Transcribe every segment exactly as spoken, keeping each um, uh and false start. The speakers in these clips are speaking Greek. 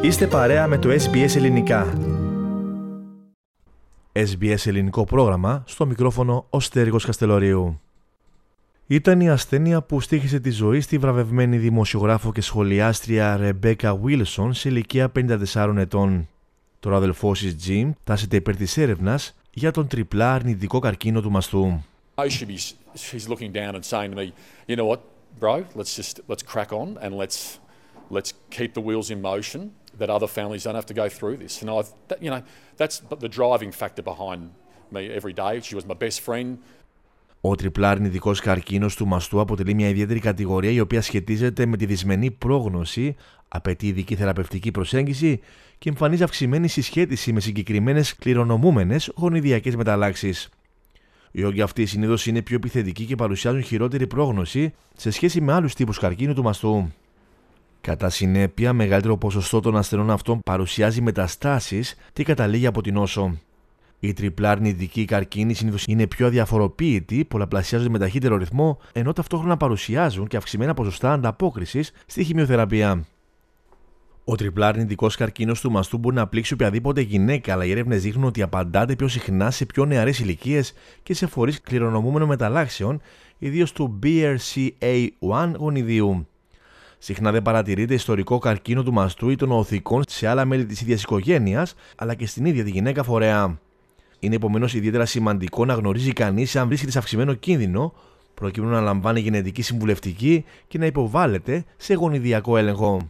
Είστε παρέα με το ες μπι ες Ελληνικά. ες μπι ες Ελληνικό πρόγραμμα, στο μικρόφωνο ο Στέργος Καστελωρίου. Ήταν η ασθένεια που στοίχησε τη ζωή στη βραβευμένη δημοσιογράφο και σχολιάστρια Ρεμπέκα Βίλσον σε ηλικία πενήντα τεσσάρων ετών. Τώρα ο αδελφός της Jim τάσεται υπέρ της έρευνας για τον τριπλά αρνητικό καρκίνο του μαστού. She's looking down and saying to me, you know what, bro, let's just let's crack on and let's let's keep the wheels in motion that other families don't have to go through this. And I, that, you know, that's the driving factor behind me every day. She was my best friend. Ο τριπλά αρνητικός καρκίνος του μαστού αποτελεί μια ιδιαίτερη κατηγορία η οποία σχετίζεται με τη δυσμενή πρόγνωση, απαιτεί ειδική θεραπευτική προσέγγιση και εμφανίζει αυξημένη συσχέτιση με συγκεκριμένες κληρονομούμενες γονιδιακές μεταλλάξεις. Οι όγκοι αυτοί συνήθως είναι πιο επιθετικοί και παρουσιάζουν χειρότερη πρόγνωση σε σχέση με άλλους τύπους καρκίνου του μαστού. Κατά συνέπεια, μεγαλύτερο ποσοστό των ασθενών αυτών παρουσιάζει μεταστάσεις και καταλήγει από την νόσο. Οι τριπλά αρνητικοί καρκίνοι συνήθως είναι πιο αδιαφοροποίητοι, πολλαπλασιάζονται με ταχύτερο ρυθμό, ενώ ταυτόχρονα παρουσιάζουν και αυξημένα ποσοστά ανταπόκρισης στη χημειοθεραπεία. Ο τριπλά αρνητικός καρκίνος του μαστού μπορεί να πλήξει οποιαδήποτε γυναίκα, αλλά οι έρευνες δείχνουν ότι απαντάται πιο συχνά σε πιο νεαρές ηλικίες και σε φορείς κληρονομούμενων μεταλλάξεων, ιδίως του μπι αρ σι έι ένα γονιδίου. Συχνά δεν παρατηρείται ιστορικό καρκίνο του μαστού ή των οθικών σε άλλα μέλη της ίδιας οικογένειας, αλλά και στην ίδια τη γυναίκα φορέα. Είναι επομένως ιδιαίτερα σημαντικό να γνωρίζει κανείς αν βρίσκεται σε αυξημένο κίνδυνο, προκειμένου να λαμβάνει γενετική συμβουλευτική και να υποβάλλεται σε γονιδιακό έλεγχο.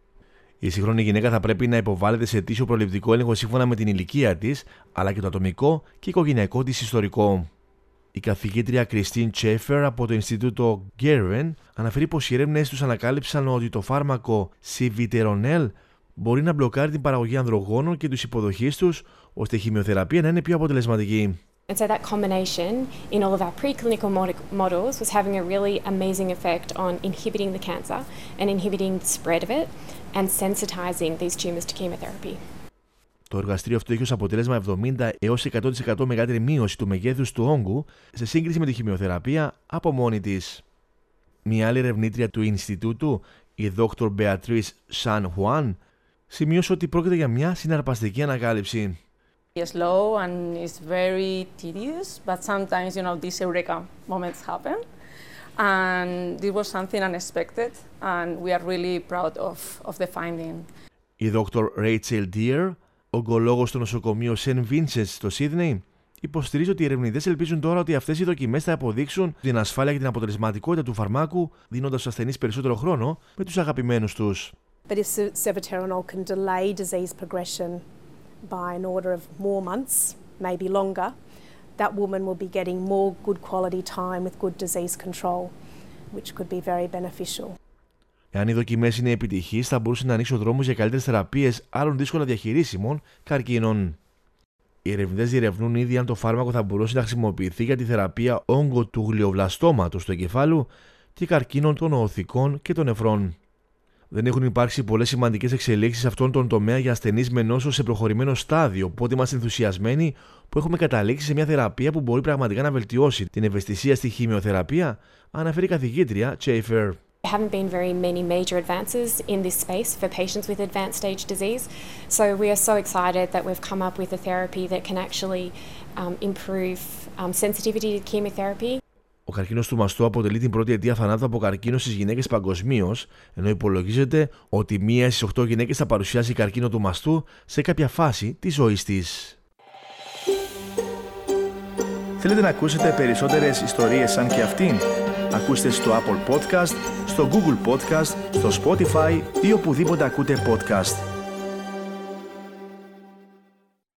Η σύγχρονη γυναίκα θα πρέπει να υποβάλλεται σε ετήσιο προληπτικό έλεγχο σύμφωνα με την ηλικία της, αλλά και το ατομικό και οικογενειακό της ιστορικό. Η καθηγήτρια Κριστίν Τσέφερ από το Ινστιτούτο Γκέρεν αναφέρει πως οι έρευνες τους ανακάλυψαν ότι το φάρμακο Σιβιτερονέλ μπορεί να μπλοκάρει την παραγωγή ανδρογόνων και τους υποδοχείς τους, ώστε η χημειοθεραπεία να είναι πιο αποτελεσματική. And so that combination in all of our preclinical models was having a really amazing effect on inhibiting the cancer and inhibiting the spread of it and sensitizing these tumors to chemotherapy. Το εργαστήριο αυτό έχει ως αποτέλεσμα εβδομήντα έως εκατό τοις εκατό μεγαλύτερη μείωση του μεγέθους του όγκου σε σύγκριση με τη χημειοθεραπεία από μόνη της. Μια άλλη ερευνήτρια του Ινστιτούτου, η δόκτωρ Beatrice San Juan, σημείωσε ότι πρόκειται για μια συναρπαστική ανακάλυψη. It's slow and it's very tedious, but sometimes, you know, these eureka moments happen. And this was something unexpected, and we are really proud of, of the finding. Η δόκτωρ Rachel Deer, ογκολόγος στο νοσοκομείο Σεντ Vincent στο Σίδνεϊ, υποστηρίζει ότι οι ερευνητές ελπίζουν τώρα ότι αυτές οι δοκιμές θα αποδείξουν την ασφάλεια και την αποτελεσματικότητα του φαρμάκου, δίνοντας στους ασθενείς περισσότερο χρόνο με τους αγαπημένους τους. But if Sevaterenol can delay disease progression by an order of more months, maybe longer, that woman will be getting more good quality time with good disease control, which could be very beneficial. Εάν οι δοκιμές είναι επιτυχείς, θα μπορούσε να ανοίξει ο δρόμος για καλύτερες θεραπείες άλλων δύσκολα διαχειρίσιμων καρκίνων. Οι ερευνητές διερευνούν ήδη αν το φάρμακο θα μπορούσε να χρησιμοποιηθεί για τη θεραπεία όγκο του γλιοβλαστώματος του εγκεφάλου και καρκίνων των οθικών και των νεφρών. Δεν έχουν υπάρξει πολλές σημαντικές εξελίξεις σε αυτόν τον τομέα για ασθενείς με νόσο σε προχωρημένο στάδιο, οπότε είμαστε ενθουσιασμένοι που έχουμε καταλήξει σε μια θεραπεία που μπορεί πραγματικά να βελτιώσει την ευαισθησία στη χημειοθεραπεία, αναφέρει η καθηγήτρια Τσέιφερ. There haven't been very many major advances in this space for patients with advanced stage disease, so we are so excited that we've come up with a therapy that can actually um, improve um, sensitivity to chemotherapy. Ο καρκίνος του μαστού αποτελεί την πρώτη αιτία θανάτου από καρκίνο στις γυναίκες παγκοσμίως, ενώ υπολογίζεται ότι μία στις οκτώ γυναίκες θα παρουσιάσει καρκίνο του μαστού σε κάποια φάση της ζωής της. Θέλετε να ακούσετε περισσότερες ιστορίες σαν και αυτήν? Ακούστε στο Apple Podcast, στο Google Podcast, στο Spotify ή οπουδήποτε ακούτε podcast.